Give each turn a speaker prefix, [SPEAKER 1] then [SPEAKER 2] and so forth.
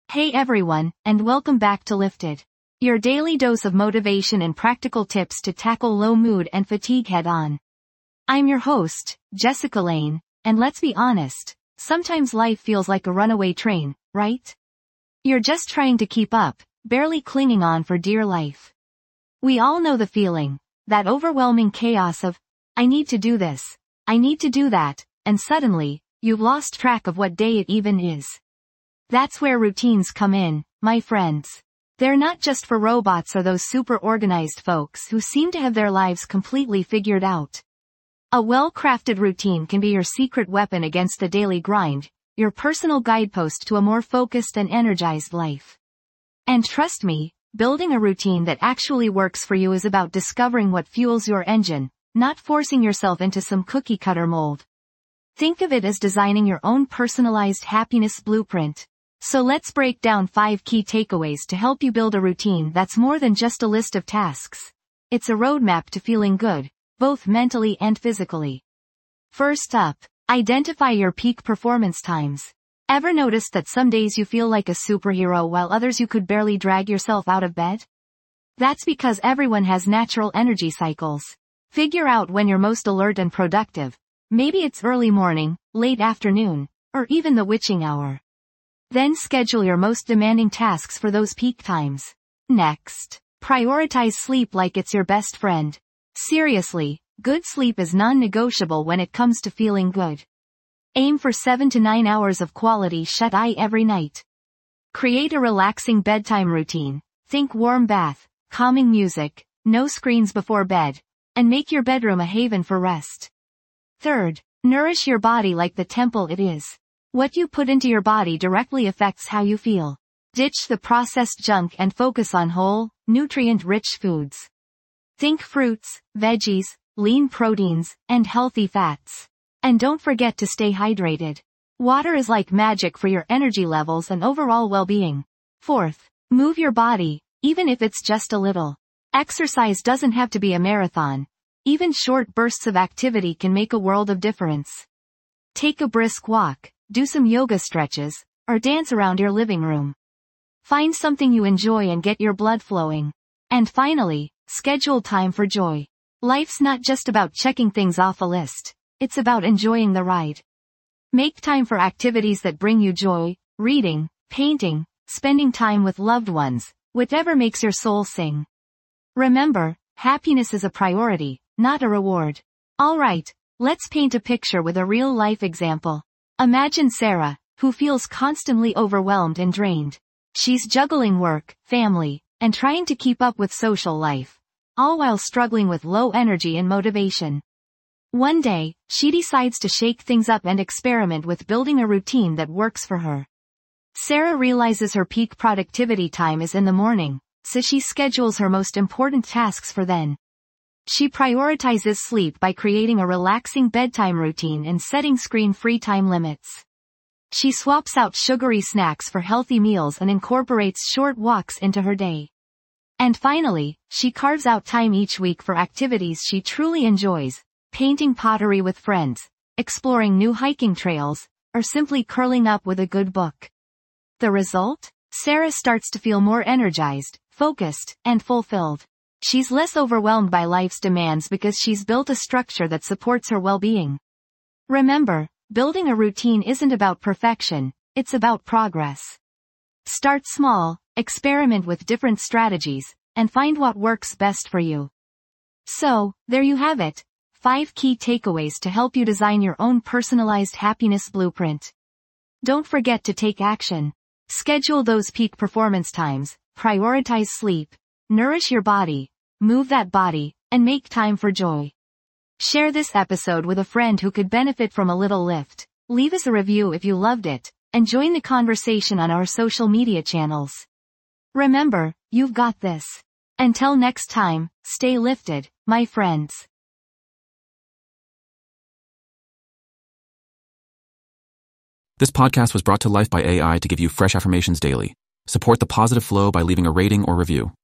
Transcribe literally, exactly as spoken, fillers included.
[SPEAKER 1] Hey everyone, and welcome back to Lifted, your daily dose of motivation and practical tips to tackle low mood and fatigue head on. I'm your host, Jessica Lane, and let's be honest, sometimes life feels like a runaway train, right? You're just trying to keep up, barely clinging on for dear life. We all know the feeling, that overwhelming chaos of, I need to do this, I need to do that, and suddenly, you've lost track of what day it even is. That's where routines come in, my friends. They're not just for robots or those super organized folks who seem to have their lives completely figured out. A well-crafted routine can be your secret weapon against the daily grind, your personal guidepost to a more focused and energized life. And trust me, building a routine that actually works for you is about discovering what fuels your engine, not forcing yourself into some cookie-cutter mold. Think of it as designing your own personalized happiness blueprint. So let's break down five key takeaways to help you build a routine that's more than just a list of tasks. It's a roadmap to feeling good, both mentally and physically. First up, identify your peak performance times. Ever noticed that some days you feel like a superhero while others you could barely drag yourself out of bed? That's because everyone has natural energy cycles. Figure out when you're most alert and productive. Maybe it's early morning, late afternoon, or even the witching hour. Then schedule your most demanding tasks for those peak times. Next, prioritize sleep like it's your best friend. Seriously, good sleep is non-negotiable when it comes to feeling good. Aim for seven to nine hours of quality shut-eye every night. Create a relaxing bedtime routine. Think warm bath, calming music, no screens before bed, and make your bedroom a haven for rest. Third, nourish your body like the temple it is. What you put into your body directly affects how you feel. Ditch the processed junk and focus on whole, nutrient-rich foods. Think fruits, veggies, lean proteins, and healthy fats. And don't forget to stay hydrated. Water is like magic for your energy levels and overall well-being. Fourth, move your body, even if it's just a little. Exercise doesn't have to be a marathon. Even short bursts of activity can make a world of difference. Take a brisk walk. Do some yoga stretches, or dance around your living room. Find something you enjoy and get your blood flowing. And finally, schedule time for joy. Life's not just about checking things off a list, it's about enjoying the ride. Make time for activities that bring you joy, reading, painting, spending time with loved ones, whatever makes your soul sing. Remember, happiness is a priority, not a reward. Alright, let's paint a picture with a real-life example. Imagine Sarah, who feels constantly overwhelmed and drained. She's juggling work, family, and trying to keep up with social life, all while struggling with low energy and motivation. One day, she decides to shake things up and experiment with building a routine that works for her. Sarah realizes her peak productivity time is in the morning, so she schedules her most important tasks for then. She prioritizes sleep by creating a relaxing bedtime routine and setting screen-free time limits. She swaps out sugary snacks for healthy meals and incorporates short walks into her day. And finally, she carves out time each week for activities she truly enjoys, painting pottery with friends, exploring new hiking trails, or simply curling up with a good book. The result? Sarah starts to feel more energized, focused, and fulfilled. She's less overwhelmed by life's demands because she's built a structure that supports her well-being. Remember, building a routine isn't about perfection, it's about progress. Start small, experiment with different strategies, and find what works best for you. So, there you have it. Five key takeaways to help you design your own personalized happiness blueprint. Don't forget to take action. Schedule those peak performance times, prioritize sleep, nourish your body, move that body, and make time for joy. Share this episode with a friend who could benefit from a little lift. Leave us a review if you loved it, and join the conversation on our social media channels. Remember, you've got this. Until next time, stay lifted, my friends.
[SPEAKER 2] This podcast was brought to life by A I to give you fresh affirmations daily. Support the positive flow by leaving a rating or review.